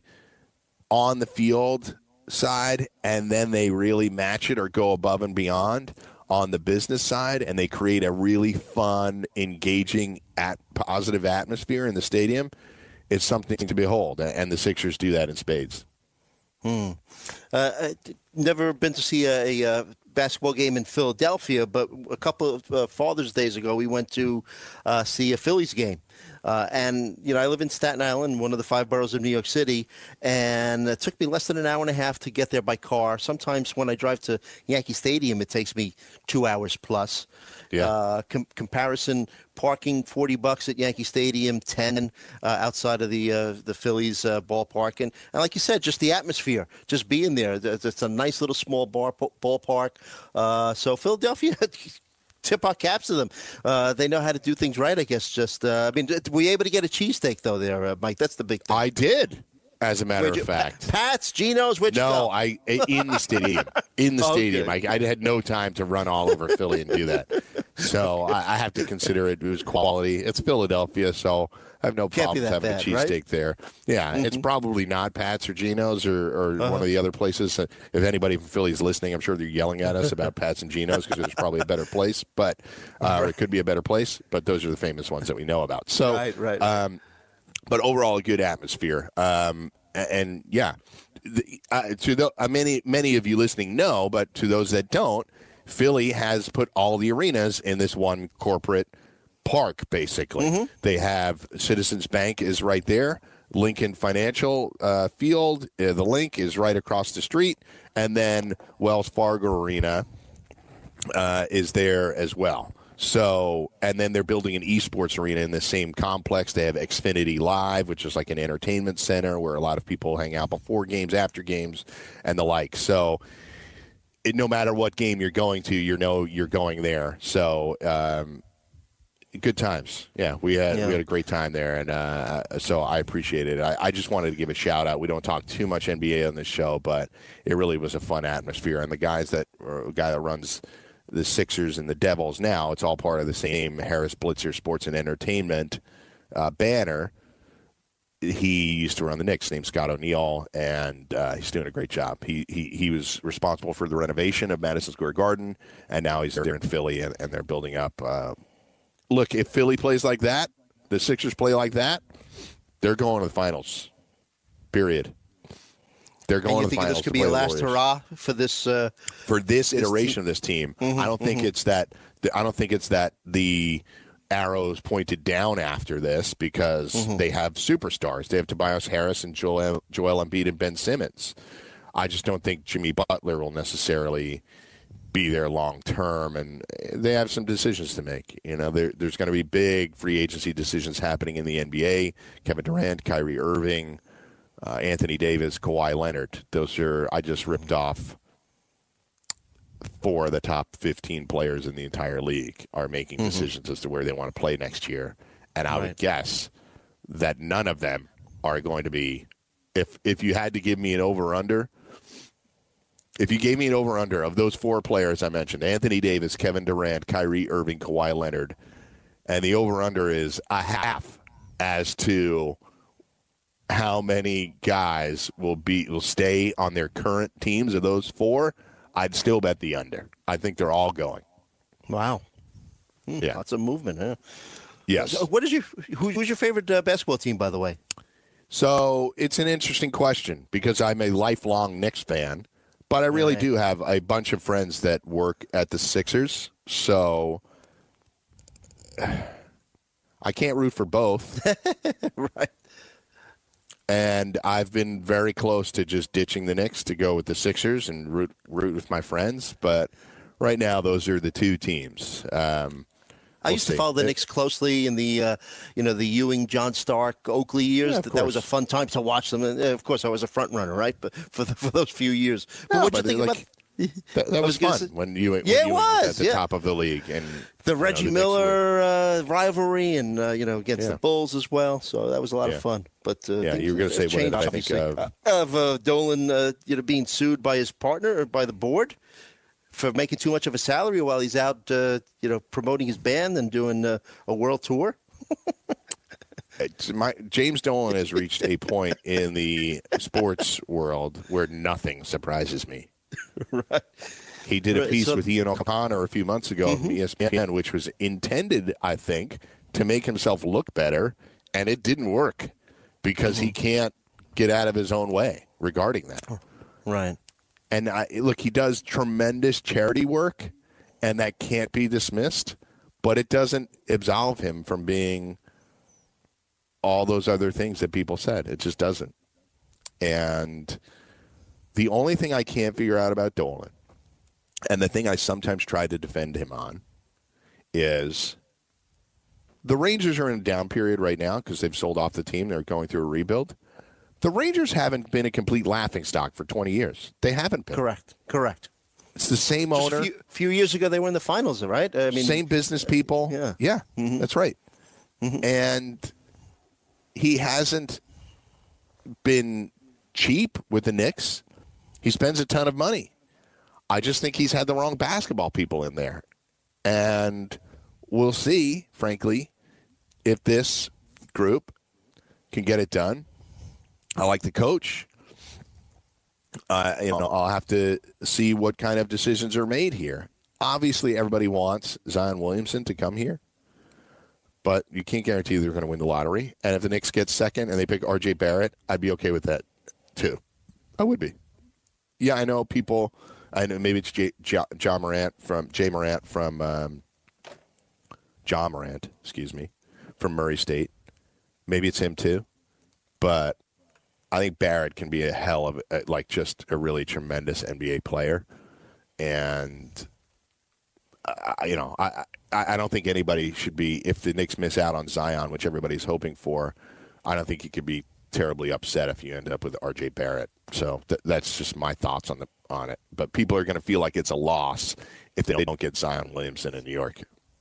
on the field side, and then they really match it or go above and beyond on the business side, and they create a really fun, engaging, at positive atmosphere in the stadium, it's something to behold. And the Sixers do that in spades. Hmm. Uh, I never been to see a, a basketball game in Philadelphia, but a couple of uh, Father's Days ago, we went to uh, see a Phillies game. Uh, and, you know, I live in Staten Island, one of the five boroughs of New York City, and it took me less than an hour and a half to get there by car. Sometimes when I drive to Yankee Stadium, it takes me two hours plus. Yeah. Uh, com- comparison, parking forty bucks at Yankee Stadium, ten uh, outside of the uh, the Phillies uh, ballpark, and, and like you said, just the atmosphere, just being there. It's a nice little small bar ballpark. Uh, so Philadelphia. Tip our caps to them. Uh, they know how to do things right, I guess. Just, uh, I mean, were you able to get a cheesesteak, though, there, uh, Mike? That's the big thing. I did, as a matter Where'd of you, fact. Pat's, Geno's, where'd no, you go? I in the stadium. In the oh, stadium. okay. I, I had no time to run all over Philly and do that. So I, I have to consider it, it was quality. It's Philadelphia, so I have no problem having bad, a cheesesteak right? there. Yeah, mm-hmm. It's probably not Pat's or Geno's or, or uh-huh. one of the other places. If anybody from Philly is listening, I'm sure they're yelling at us about Pat's and Geno's because there's probably a better place, but uh, or it could be a better place. But those are the famous ones that we know about. So, right, right. Um, but overall, a good atmosphere. Um, and, and yeah, the, uh, to the, uh, many many of you listening know, but to those that don't, Philly has put all the arenas in this one corporate park, basically. Mm-hmm. They have Citizens Bank is right there. Lincoln Financial uh, Field, uh, the link is right across the street. And then Wells Fargo Arena uh, is there as well. So, and then they're building an esports arena in the same complex. They have Xfinity Live, which is like an entertainment center where a lot of people hang out before games, after games, and the like. So, it, no matter what game you're going to, you know you're going there. So, um, good times. Yeah, we had yeah. we had a great time there, and uh, so I appreciate it. I, I just wanted to give a shout out. We don't talk too much N B A on this show, but it really was a fun atmosphere. And the guys that, or guy that runs the Sixers and the Devils now, it's all part of the same Harris Blitzer Sports and Entertainment uh, banner. He used to run the Knicks, named Scott O'Neill, and uh, he's doing a great job. He, he he was responsible for the renovation of Madison Square Garden, and now he's there in Philly, and, and they're building up. Uh, look, if Philly plays like that, the Sixers play like that, they're going to the finals. Period. They're going and you to the think finals. This could be a last hurrah for this uh, for this, this iteration team? of this team. Mm-hmm, I don't think mm-hmm. it's that. I don't think it's that the arrows pointed down after this because mm-hmm. they have superstars. They have Tobias Harris and Joel Joel Embiid and Ben Simmons. I just don't think Jimmy Butler will necessarily be there long term, and they have some decisions to make. You know, there, there's going to be big free agency decisions happening in the N B A. Kevin Durant, Kyrie Irving, uh, Anthony Davis, Kawhi Leonard. Those are I just ripped off. Four of the top fifteen players in the entire league are making mm-hmm. decisions as to where they want to play next year, and I right. would guess that none of them are going to be. If if you had to give me an over under. If you gave me an over-under of those four players I mentioned, Anthony Davis, Kevin Durant, Kyrie Irving, Kawhi Leonard, and the over-under is a half as to how many guys will be will stay on their current teams of those four, I'd still bet the under. I think they're all going. Wow. Hmm, yeah. Lots of movement, huh? Yes. What is your who, who's your favorite uh, basketball team, by the way? So it's an interesting question because I'm a lifelong Knicks fan, but I really right. do have a bunch of friends that work at the Sixers, so I can't root for both. Right. And I've been very close to just ditching the Knicks to go with the Sixers and root root with my friends, but right now those are the two teams. Um, I we'll used see. to follow the Knicks closely in the, uh, you know, the Ewing, John Stark, Oakley years. Yeah, of that, that was a course. fun time to watch them. And uh, of course, I was a front runner, right? But for the, for those few years. But No, what you but think like, about that, that I was, was gonna fun say- when you when Yeah, it you was, were at the yeah. top of the league and the you know, Reggie the Knicks were- Miller uh, rivalry and uh, you know against Yeah. the Bulls as well? So that was a lot Yeah. of fun. But uh, Yeah, things you were gonna have say what changed, I think obviously. of- Uh, of uh, Dolan, uh, you know, being sued by his partner or by the board for making too much of a salary while he's out, uh, you know, promoting his band and doing uh, a world tour. It's my, James Dolan has reached a point in the sports world where nothing surprises me. Right. He did a Right, piece so- with Ian O'Connor a few months ago from E S P N, which was intended, I think, to make himself look better, and it didn't work because he can't get out of his own way regarding that. Right. And I, look, he does tremendous charity work, and that can't be dismissed, but it doesn't absolve him from being all those other things that people said. It just doesn't. And the only thing I can't figure out about Dolan, and the thing I sometimes try to defend him on, is the Rangers are in a down period right now because they've sold off the team. They're going through a rebuild. The Rangers haven't been a complete laughingstock for twenty years. They haven't been. Correct. Correct. It's the same Just owner, a few, few years ago, they were in the finals, right? I mean, same business people. Yeah. Yeah, Mhm. that's right. And he hasn't been cheap with the Knicks. He spends a ton of money. I just think he's had the wrong basketball people in there. And we'll see, frankly, if this group can get it done. I like the coach. Uh, you know, I'll have to see what kind of decisions are made here. Obviously, everybody wants Zion Williamson to come here, but you can't guarantee they're going to win the lottery. And if the Knicks get second and they pick R J Barrett, I'd be okay with that too. I would be. Yeah, I know people. I know maybe it's J, J, John Morant from Jay Morant from um, John Morant, excuse me, from Murray State. Maybe it's him too, but I think Barrett can be a hell of a, like just a really tremendous N B A player, and I, you know I, I I don't think anybody should be, if the Knicks miss out on Zion, which everybody's hoping for. I don't think you could be terribly upset if you end up with R J Barrett. So th- that's just my thoughts on the on it. But people are going to feel like it's a loss if they don't get Zion Williamson in New York.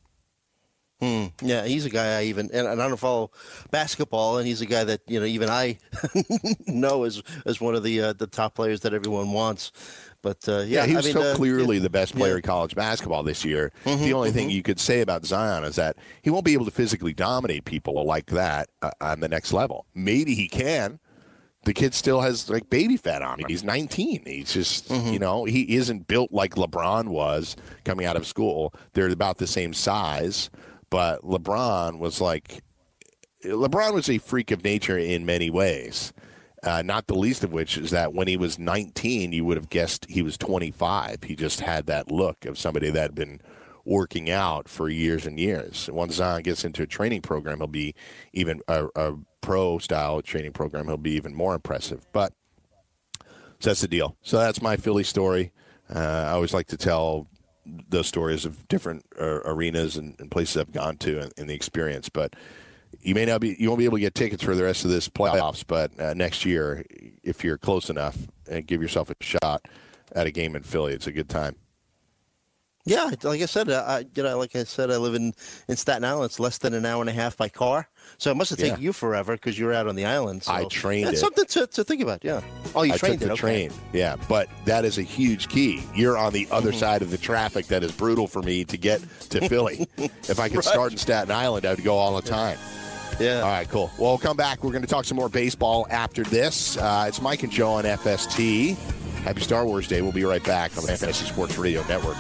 Hmm. Yeah, he's a guy I even and, and I don't follow basketball, and he's a guy that you know even I know as as one of the uh, the top players that everyone wants. But uh, yeah, Yeah, he was I mean, so uh, clearly yeah. the best player Yeah. in college basketball this year. Mhm, the only thing mhm. you could say about Zion is that he won't be able to physically dominate people like that uh, on the next level. Maybe he can. The kid still has like baby fat on him. He's nineteen. He's just, Mm-hmm. you know, he isn't built like LeBron was coming out of school. They're about the same size, but LeBron was like, LeBron was a freak of nature in many ways. Uh, not the least of which is that when he was nineteen, you would have guessed he was twenty-five. He just had that look of somebody that had been working out for years and years. Once Zion gets into a training program, he'll be even a, a pro-style training program. He'll be even more impressive. But so that's the deal. So that's my Philly story. Uh, I always like to tell those stories of different uh, arenas and, and places I've gone to and, and the experience. But you may not be, you won't be able to get tickets for the rest of this playoffs. But uh, next year, if you're close enough, and give yourself a shot at a game in Philly, it's a good time. Yeah, like I said, I you know, like I said, I live in, in Staten Island. It's less than an hour and a half by car, so it must have taken Yeah. you forever because you were out on the island. So. I trained That's it. something to, to think about. Yeah. Oh, you I trained took the it. Okay. train. Yeah, but that is a huge key. You're on the other Mm-hmm. side of the traffic that is brutal for me to get to Philly. If I could Right. start in Staten Island, I'd go all the time. Yeah. All right, cool. Well, we'll come back. We're going to talk some more baseball after this. Uh, it's Mike and Joe on F S T. Happy Star Wars Day. We'll be right back on the Fantasy Sports Radio Network.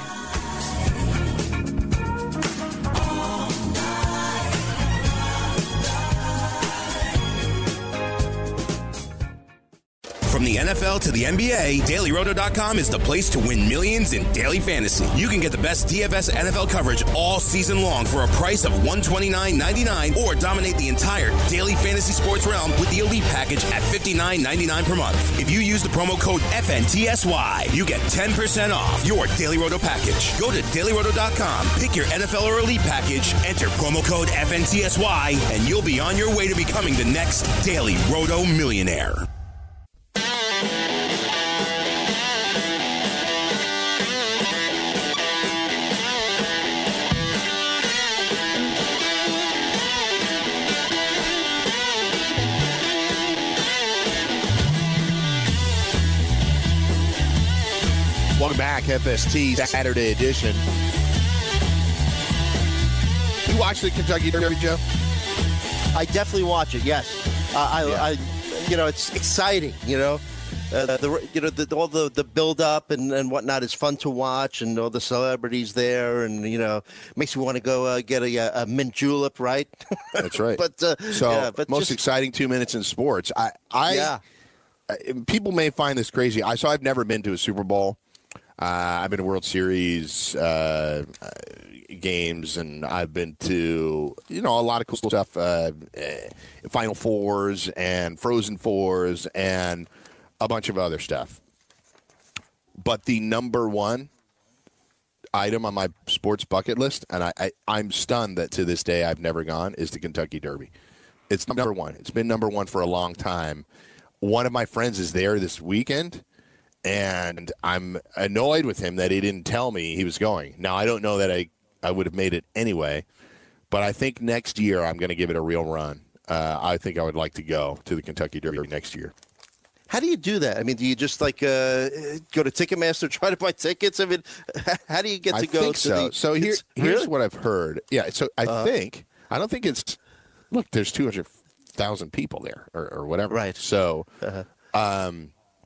From the N F L to the N B A, Daily Roto dot com is the place to win millions in daily fantasy. You can get the best D F S N F L coverage all season long for a price of one hundred twenty-nine ninety-nine, or dominate the entire daily fantasy sports realm with the Elite package at fifty-nine ninety-nine per month. If you use the promo code F N T S Y, you get ten percent off your Daily Roto package. Go to Daily Roto dot com, pick your N F L or Elite package, enter promo code F N T S Y, and you'll be on your way to becoming the next Daily Roto millionaire. Welcome back, F S T Saturday edition. You watch the Kentucky Derby, Joe? I definitely watch it. Yes, uh, I, Yeah. I, you know, it's exciting. You know, uh, the you know the, all the the build up and, and whatnot is fun to watch, and all the celebrities there, and you know, makes me want to go uh, get a, a mint julep, right? That's right. but uh, So, yeah, but most just, exciting two minutes in sports. I, I, yeah, uh, people may find this crazy. I so I've never been to a Super Bowl. Uh, I've been to World Series uh, uh, games, and I've been to you know a lot of cool stuff, uh, eh, Final Fours and Frozen Fours, and a bunch of other stuff. But the number one item on my sports bucket list, and I, I, I'm stunned that to this day I've never gone, is the Kentucky Derby. It's number one. It's been number one for a long time. One of my friends is there this weekend, and I'm annoyed with him that he didn't tell me he was going. Now, I don't know that I, I would have made it anyway, but I think next year I'm going to give it a real run. Uh, I think I would like to go to the Kentucky Derby next year. how do you do that? I mean, do you just like uh, go to Ticketmaster, try to buy tickets? I mean, how do you get to I go? think to so. The, so here, it's- here's really? what I've heard. Yeah, so I Uh, think, I don't think it's, look, there's two hundred thousand people there or, or whatever. Right. So, Uh-huh. um,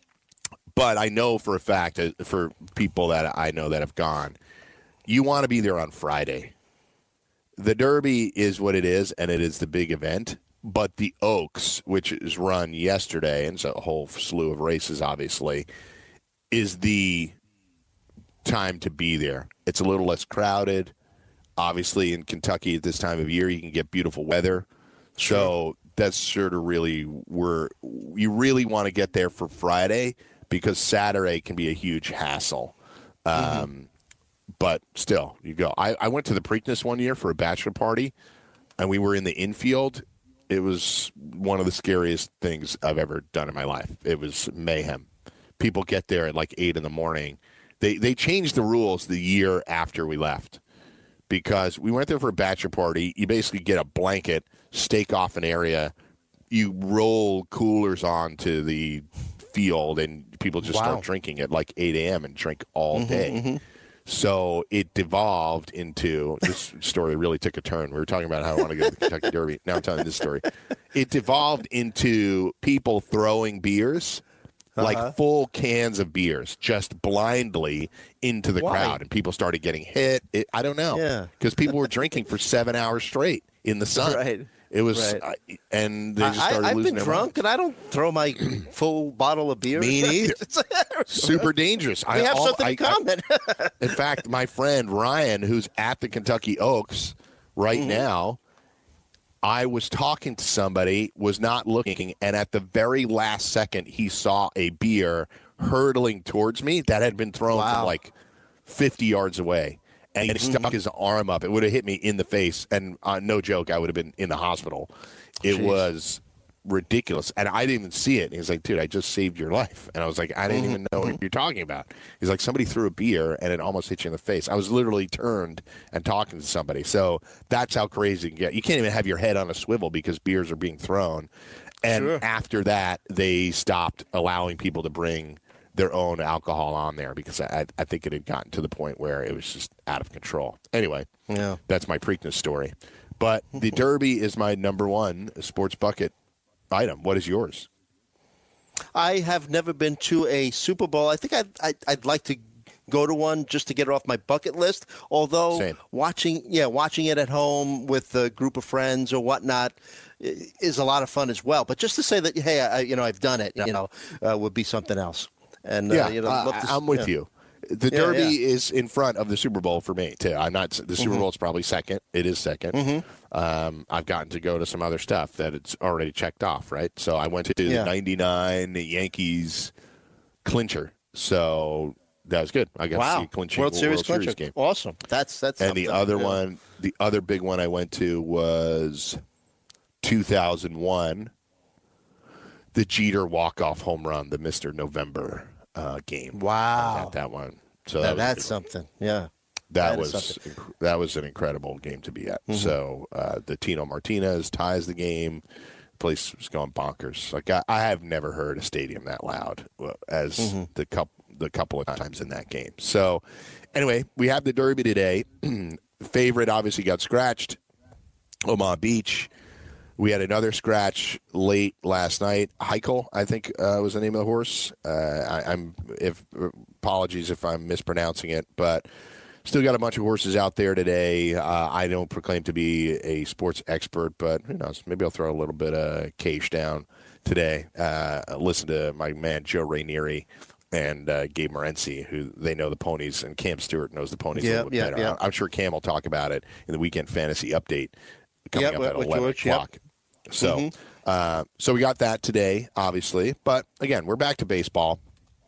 but I know for a fact, uh, for people that I know that have gone, you want to be there on Friday. The Derby is what it is, and it is the big event. But the Oaks, which is run yesterday, and it's a whole slew of races, obviously, is the time to be there. It's a little less crowded. Obviously, in Kentucky at this time of year, you can get beautiful weather. So that's sort of really where you really want to get there for Friday, because Saturday can be a huge hassle. Um, Mm-hmm. But still, you go. I, I went to the Preakness one year for a bachelor party, and we were in the infield. It was one of the scariest things I've ever done in my life. It was mayhem. People get there at like eight in the morning. They they changed the rules the year after we left, because we went there for a bachelor party. You basically get a blanket, stake off an area, you roll coolers onto the field, and people just Wow. start drinking at like eight a.m. and drink all day. So it devolved into, this story really took a turn. We were talking about how I want to go to the Kentucky Derby. Now I'm telling this story. It devolved into people throwing beers, like full cans of beers, just blindly into the Why? crowd. And people started getting hit. It, I don't know. Yeah. Because people were drinking for seven hours straight in the sun. Right. It was, Right. I, and they just I, started I've losing been their drunk, and I don't throw my full bottle of beer. Me neither. Super dangerous. We have all- something I- in common. I- in fact, my friend Ryan, who's at the Kentucky Oaks right Mm-hmm. now, I was talking to somebody, was not looking, and at the very last second, he saw a beer hurtling towards me that had been thrown Wow. from like fifty yards away. And he stuck his arm up. It would have hit me in the face, and uh, no joke, I would have been in the hospital. It Jeez. was ridiculous. And I didn't even see it. And he's like, dude, I just saved your life. And I was like, I didn't even know what you're talking about. He's like, somebody threw a beer and it almost hit you in the face. I was literally turned and talking to somebody. So that's how crazy you can get. You can't even have your head on a swivel because beers are being thrown. And Sure. after that, they stopped allowing people to bring their own alcohol on there because I, I think it had gotten to the point where it was just out of control. Anyway, Yeah. that's my Preakness story. But the Derby is my number one sports bucket item. What is yours? I have never been to a Super Bowl. I think I'd, I'd, I'd like to go to one just to get it off my bucket list. Although Same. watching, yeah, watching it at home with a group of friends or whatnot i- is a lot of fun as well. But just to say that, hey, I, you know, I've done it, you know, uh, would be something else. And Yeah, uh, you know, uh, love to, I'm with yeah. you. The Yeah, Derby yeah. is in front of the Super Bowl for me, too. I'm not. The Super Mm-hmm. Bowl is probably second. It is second. Um, I've gotten to go to some other stuff that it's already checked off, right? So I went to Yeah. the ninety-nine Yankees clincher. So that was good. I got to Wow, see a clinching World Series Series clincher. game. Awesome. That's that's. And the something, other yeah. one, the other big one I went to was two thousand one, the Jeter walk-off home run, the Mister November uh, game. Wow. I was at that one. So Now that was a that's good one. something. Yeah. That, That is was something. inc- that was an incredible game to be at. So uh, the Tino Martinez ties the game. The place was going bonkers. Like I, I have never heard a stadium that loud uh, as the couple the couple of times in that game. So anyway, we have the Derby today. Favorite obviously got scratched. Omaha Beach. We had another scratch late last night. Heikel, I think, uh, was the name of the horse. Uh, I, I'm if apologies if I'm mispronouncing it, but still got a bunch of horses out there today. Uh, I don't proclaim to be a sports expert, but who knows? Maybe I'll throw a little bit of cash down today. Uh, listen to my man Joe Rainieri and uh, Gabe Morency, who they know the ponies, and Cam Stewart knows the ponies a Yeah, little bit yeah, better. yeah. I'm sure Cam will talk about it in the weekend fantasy update coming Yep, up with- at with eleven George, yep. o'clock. So, uh, so we got that today, obviously. But again, we're back to baseball.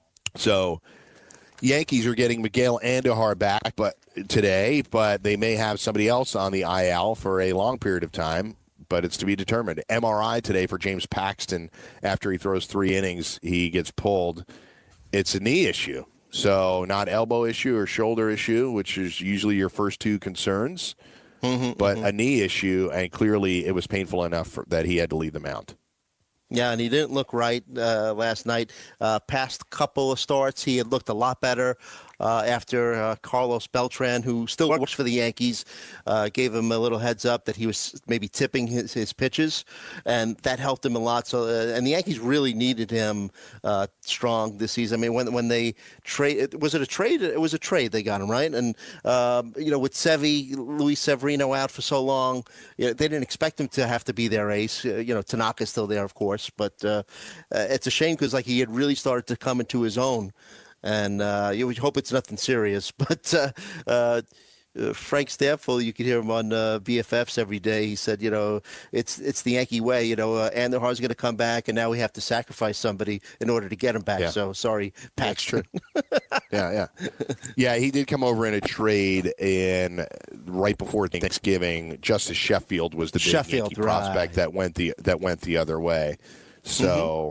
So, Yankees are getting Miguel Andujar back, but today, but they may have somebody else on the I L for a long period of time. But it's to be determined. M R I today for James Paxton after he throws three innings, he gets pulled. It's a knee issue, so not elbow issue or shoulder issue, which is usually your first two concerns. But a knee issue, and clearly it was painful enough for, that he had to leave the mound. Yeah, and he didn't look right uh, last night. Uh, past couple of starts, he had looked a lot better uh, after uh, Carlos Beltran, who still works for the Yankees, uh, gave him a little heads up that he was maybe tipping his, his pitches, and that helped him a lot. So, uh, and the Yankees really needed him uh, strong this season. I mean, when when they trade, was it a trade? It was a trade. They got him right, and um, you know, with Sevy, Luis Severino out for so long, you know, they didn't expect him to have to be their ace. Uh, you know, Tanaka's still there, of course, but uh, uh, it's a shame because like he had really started to come into his own. And uh, you would hope it's nothing serious. But uh, uh, uh, Frank Stampfel, you could hear him on uh, B F Fs every day. He said, you know, it's it's the Yankee way. You know, uh, Andujar's going to come back, and now we have to sacrifice somebody in order to get him back. Yeah. So sorry, Paxton. Yeah, yeah, yeah. He did come over in a trade, in right before Thanksgiving. Justice Sheffield was the big Sheffield, Yankee prospect right. that went the that went the other way. So.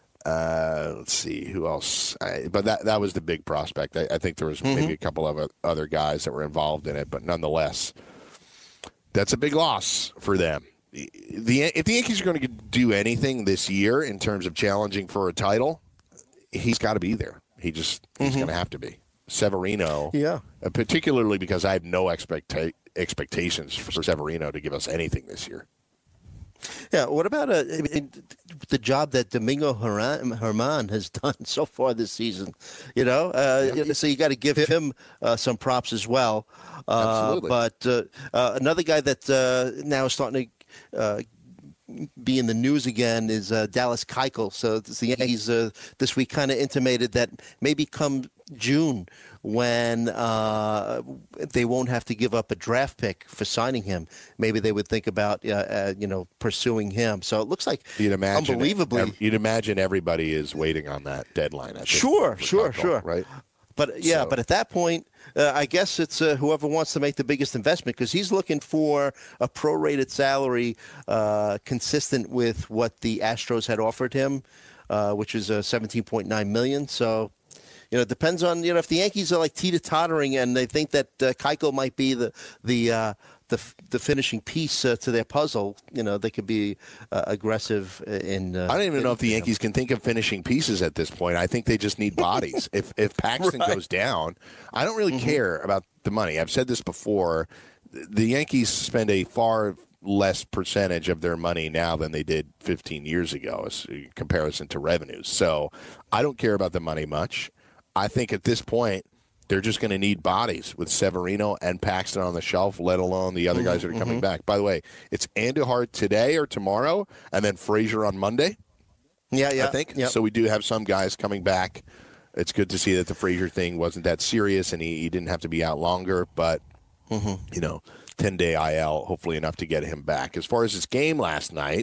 Uh, let's see who else. I, but that that was the big prospect. I, I think there was maybe a couple of other guys that were involved in it, but nonetheless, that's a big loss for them. The if the Yankees are going to do anything this year in terms of challenging for a title, he's got to be there. He just he's going to have to be. Severino, Yeah. uh, particularly because I have no expecta- expectations for Severino to give us anything this year. Yeah, what about uh, I mean, the job that Domingo Herman, Herman has done so far this season? You know, uh, so you got to give him uh, some props as well. Uh, Absolutely. But uh, uh, another guy that uh, now is starting to uh, be in the news again is uh, Dallas Keuchel. So the Yankees uh, this week kind of intimated that maybe come June, when uh, they won't have to give up a draft pick for signing him, maybe they would think about uh, uh, you know pursuing him. So it looks like You'd imagine, unbelievably. you'd imagine everybody is waiting on that deadline. I think, Sure, for sure, Keuchel, sure. right? But yeah, So- but at that point, uh, I guess it's uh, whoever wants to make the biggest investment because he's looking for a prorated salary uh, consistent with what the Astros had offered him, uh, which is uh, seventeen point nine million dollars. So, you know, it depends on, you know, if the Yankees are like teeter-tottering and they think that uh, Keuchel might be the the uh, the, the finishing piece uh, to their puzzle, you know, they could be uh, aggressive in. Uh, I don't even in, know if the you know. Yankees can think of finishing pieces at this point. I think they just need bodies. if if Paxton Right. goes down, I don't really Mm-hmm. care about the money. I've said this before. The Yankees spend a far less percentage of their money now than they did fifteen years ago as in comparison to revenues. So I don't care about the money much. I think at this point, they're just going to need bodies with Severino and Paxton on the shelf, let alone the other guys that are coming Mm-hmm. back. By the way, it's Andujar today or tomorrow, and then Frazier on Monday. Yeah, yeah. I think. Yep. So we do have some guys coming back. It's good to see that the Frazier thing wasn't that serious and he, he didn't have to be out longer, but, Mm-hmm. you know, ten-day I L, hopefully enough to get him back. As far as his game last night,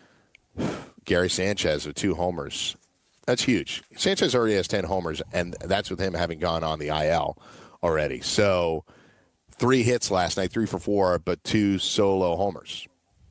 Gary Sanchez with two homers. That's huge. Sanchez already has ten homers, and that's with him having gone on the I L already. So three hits last night, three for four, but two solo homers.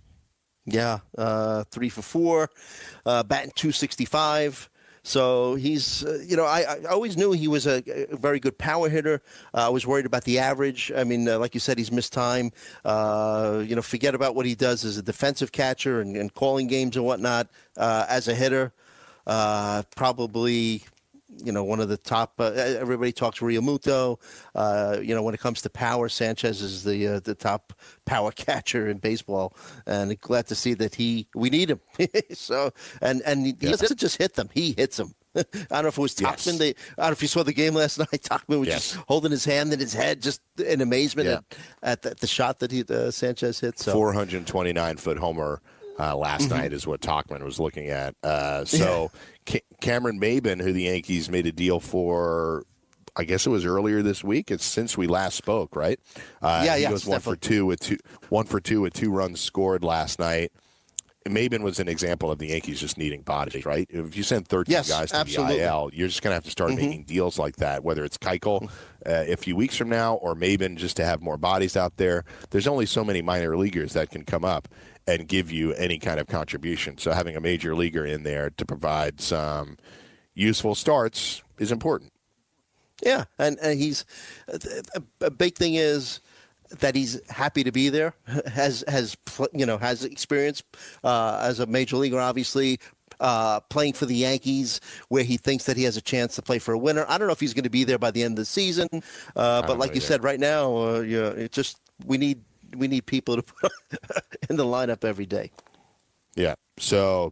Yeah, uh, three for four, uh, batting two sixty-five. So he's, uh, you know, I, I always knew he was a, a very good power hitter. Uh, I was worried about the average. I mean, uh, like you said, he's missed time. Uh, you know, forget about what he does as a defensive catcher and, and calling games and whatnot. Uh, as a hitter, uh, probably, you know, one of the top. Uh, everybody talks Real Muto. Uh, you know, when it comes to power, Sanchez is the uh, the top power catcher in baseball, and glad to see that he we need him. so and and he Yes. doesn't just hit them; he hits them. I don't know if it was Yes. Tauchman. They, I don't know if you saw the game last night. Tauchman was Yes. just holding his hand in his head, just in amazement Yeah. at, at the, the shot that he uh, Sanchez hit. So four hundred twenty-nine foot homer uh, last Mm-hmm. night is what Tauchman was looking at. Uh, so Ca- Cameron Maben, who the Yankees made a deal for, I guess it was earlier this week. It's since we last spoke, right? Uh, Yeah, he yeah, goes one for definitely. two with two, one for two with two runs scored last night. Maben was an example of the Yankees just needing bodies, right? If you send thirteen Yes, guys to absolutely. the I L, you're just going to have to start making deals like that, whether it's Keuchel uh, a few weeks from now or Maben just to have more bodies out there. There's only so many minor leaguers that can come up and give you any kind of contribution. So having a major leaguer in there to provide some useful starts is important. yeah, and, and he's a, a big thing is that he's happy to be there. Has has pl- you know has experience uh, as a major leaguer, obviously. Uh, playing for the Yankees, where he thinks that he has a chance to play for a winner. I don't know if he's going to be there by the end of the season, uh, but don't like know you either. said, right now, uh, you know, it just we need we need people to put in the lineup every day. Yeah. So,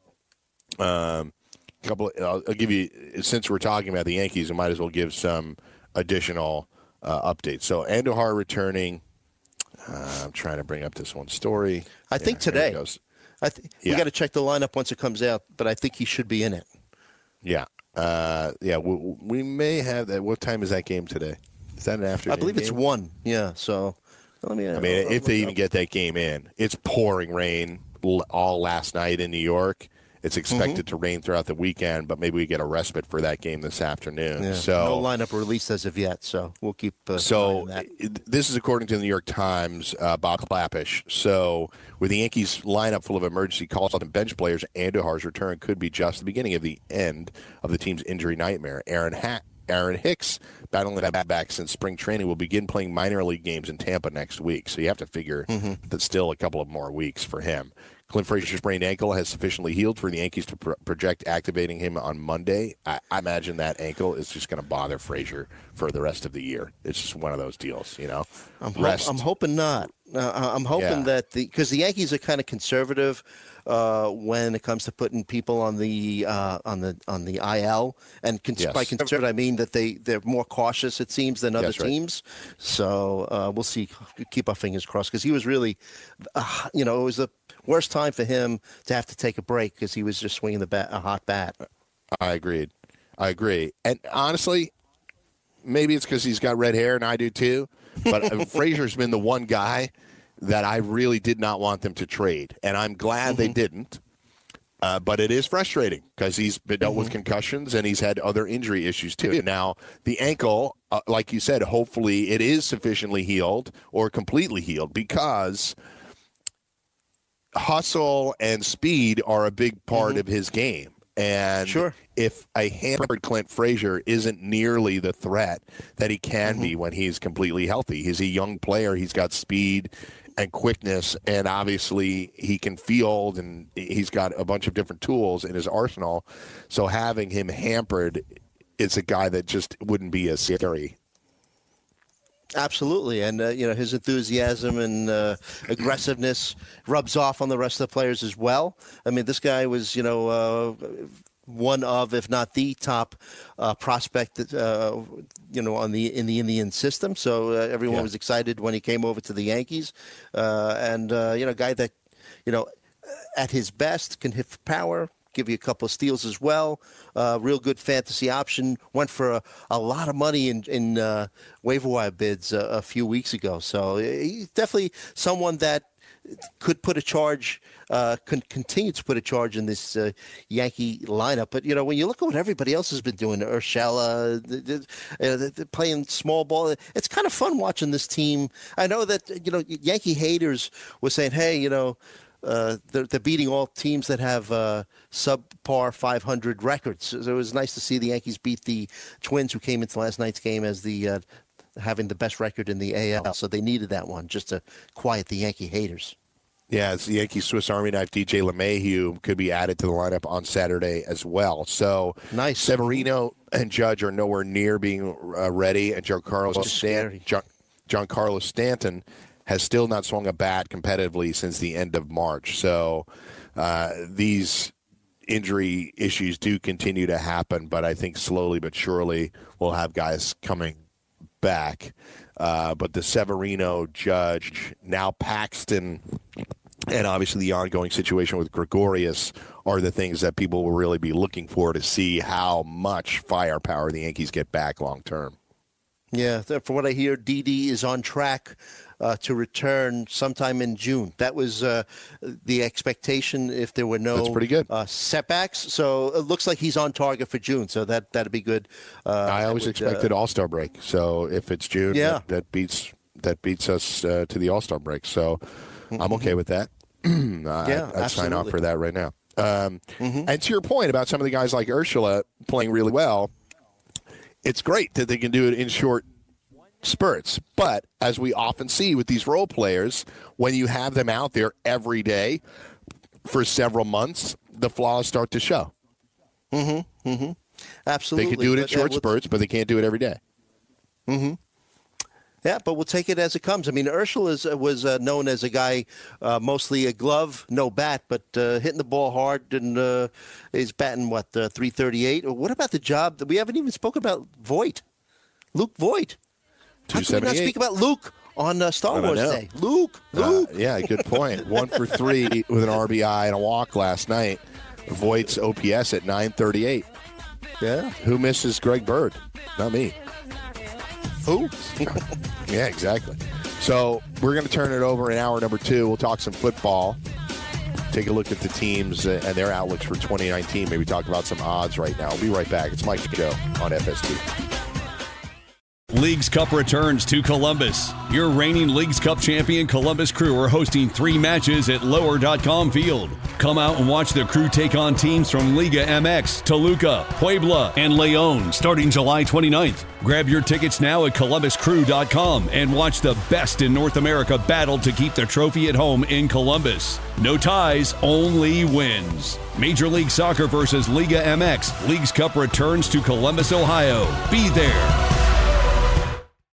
um, couple. I'll, I'll give you since we're talking about the Yankees, I might as well give some additional uh, updates. So Andujar returning. Uh, I'm trying to bring up this one story. I think Yeah, here it today. goes. I th- Yeah. We got to check the lineup once it comes out, but I think he should be in it. Yeah. Uh, yeah. We, we may have that. What time is that game today? Is that an afternoon? I believe it's game? one. Yeah. So let me. I mean, if they even get that game in, it's pouring rain l- all last night in New York. It's expected to rain throughout the weekend, but maybe we get a respite for that game this afternoon. Yeah. So no lineup released as of yet, so we'll keep. Uh, an eye So on that. it- this is according to the New York Times, uh, Bob Clappish. So with the Yankees lineup full of emergency calls and bench players, Andujar's return could be just the beginning of the end of the team's injury nightmare. Aaron ha- Aaron Hicks, battling that back since spring training, will begin playing minor league games in Tampa next week. So you have to figure that's still a couple of more weeks for him. Clint Frazier's sprained ankle has sufficiently healed for the Yankees to pro- project activating him on Monday. I, I imagine that ankle is just going to bother Frazier for the rest of the year. It's just one of those deals, you know. I'm, ho- Rest. I'm hoping not. Uh, I'm hoping Yeah. that the because the Yankees are kind of conservative uh, when it comes to putting people on the uh, on the on the I L, and cons- Yes. by conservative I mean that they they're more cautious it seems than other That's right. teams. So uh, we'll see. Keep our fingers crossed because he was really, uh, you know, it was the worst time for him to have to take a break because he was just swinging the bat a hot bat. I agreed. I agree. And honestly, maybe it's because he's got red hair and I do too. But Frazier's been the one guy that I really did not want them to trade, and I'm glad they didn't. Uh, but it is frustrating because he's been dealt with concussions and he's had other injury issues too. Now, the ankle, uh, like you said, hopefully it is sufficiently healed or completely healed, because hustle and speed are a big part mm-hmm. of his game. And sure. if a hampered Clint Frazier isn't nearly the threat that he can mm-hmm. be when he's completely healthy, he's a young player. He's got speed and quickness, and obviously he can field, and he's got a bunch of different tools in his arsenal. So having him hampered, it's a guy that just wouldn't be as scary. Absolutely, and uh, you know, his enthusiasm and uh, aggressiveness rubs off on the rest of the players as well. I mean, this guy was, you know, uh, one of, if not the top uh, prospect, that, uh, you know, on the in the Indian system. So uh, everyone yeah. was excited when he came over to the Yankees, uh, and uh, you know, a guy that, you know, at his best can hit for power, give you a couple of steals as well. Uh, real good fantasy option. Went for a, a lot of money in, in uh, waiver wire bids uh, a few weeks ago. So he's definitely someone that could put a charge, uh, can continue to put a charge in this uh, Yankee lineup. But, you know, when you look at what everybody else has been doing, Urshela, they're, they're playing small ball, it's kind of fun watching this team. I know that, you know, Yankee haters were saying, hey, you know, Uh, they're, they're beating all teams that have uh, subpar five hundred records. So it was nice to see the Yankees beat the Twins, who came into last night's game as the uh, having the best record in the A L. So they needed that one just to quiet the Yankee haters. Yeah, it's the Yankees Swiss Army knife. D J LeMahieu could be added to the lineup on Saturday as well. So nice. Severino and Judge are nowhere near being uh, ready, and Giancarlo Stan- Gian- Giancarlo Stanton has still not swung a bat competitively since the end of March. So uh, these injury issues do continue to happen, but I think slowly but surely we'll have guys coming back. Uh, but the Severino, Judge, now Paxton, and obviously the ongoing situation with Gregorius are the things that people will really be looking for to see how much firepower the Yankees get back long term. Yeah, from what I hear, Didi is on track uh, to return sometime in June. That was uh, the expectation if there were no That's pretty good. Uh, setbacks. So it looks like he's on target for June, so that, that'd be good. Uh, I always would, expected uh, All-Star break. So if it's June, yeah. that, that beats that beats us uh, to the All-Star break. So mm-hmm. I'm okay with that. yeah, I, I'd sign off for that right now. Um, mm-hmm. And to your point about some of the guys like Urshela playing really well, it's great that they can do it in short spurts. But as we often see with these role players, when you have them out there every day for several months, the flaws start to show. Mm-hmm. Mm-hmm. Absolutely. They can do it in but, short uh, spurts, but they can't do it every day. Mm-hmm. Yeah, but we'll take it as it comes. I mean, Urshela is, was uh, known as a guy, uh, mostly a glove, no bat, but uh, hitting the ball hard, and uh, he's batting, what, uh, three thirty-eight? What about the job that we haven't even spoken about, Voit, Luke Voit? How can we not speak about Luke on uh, Star Wars Day? Luke, Luke. Uh, yeah, good point. One for three with an R B I and a walk last night. Voigt's O P S at nine thirty-eight. Yeah. Who misses Greg Bird? Not me. Who? Yeah, exactly. So we're going to turn it over in hour number two. We'll talk some football. Take a look at the teams and their outlooks for twenty nineteen. Maybe talk about some odds right now. We'll be right back. It's Mike Joe on F S T. Leagues Cup returns to Columbus. Your reigning Leagues Cup champion Columbus Crew are hosting three matches at lower dot com Field. Come out and watch the Crew take on teams from Liga M X, Toluca, Puebla, and León starting July twenty-ninth. Grab your tickets now at columbus crew dot com and watch the best in North America battle to keep the trophy at home in Columbus. No ties, only wins. Major League Soccer versus Liga M X. Leagues Cup returns to Columbus, Ohio. Be there.